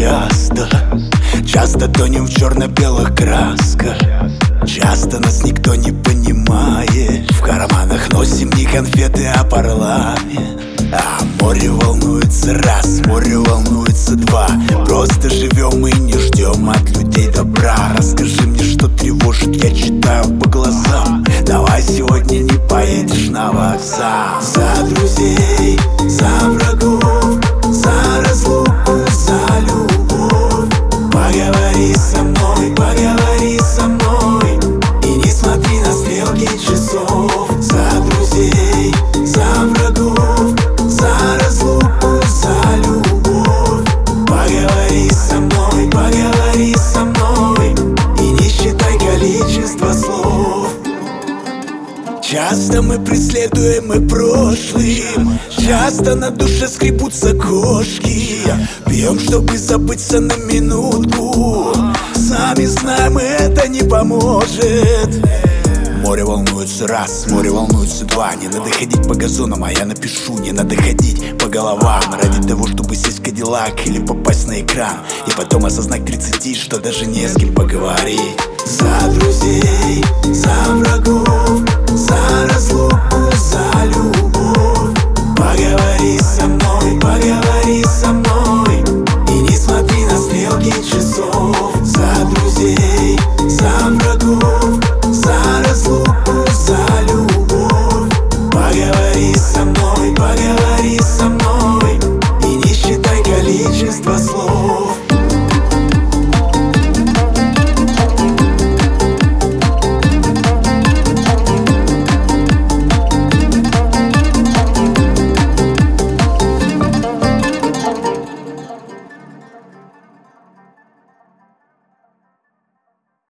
часто тонем в черно-белых красках. Часто нас никто не понимает. В карманах носим не конфеты, а парламент. А море волнуется раз, море волнуется два. Просто живем и не ждем от людей добра. Расскажи мне, что тревожит, я читаю по глазам. Давай сегодня не поедешь на вокзал. За друзей, за врагов, за разлуку, за любовь. Поговори со мной, поговори со мной. И не смотри на стрелки часов. За друзей, за врагов, за разлуку, за любовь. Поговори со мной, поговори со мной. И не считай количество слов. Часто мы преследуемы прошлым, часто на душе скребутся кошки. Пьем, чтобы забыться на минутку. Сами знаем, это не поможет. Море волнуется раз, море волнуется два. Не надо ходить по газонам, а я напишу. Не надо ходить по головам ради того, чтобы сесть в Кадиллак или попасть на экран. И потом осознать к 30, что даже не с кем поговорить. За друзей, за врагов, за разлуку, за любовь. Поговори со мной, поговори со мной.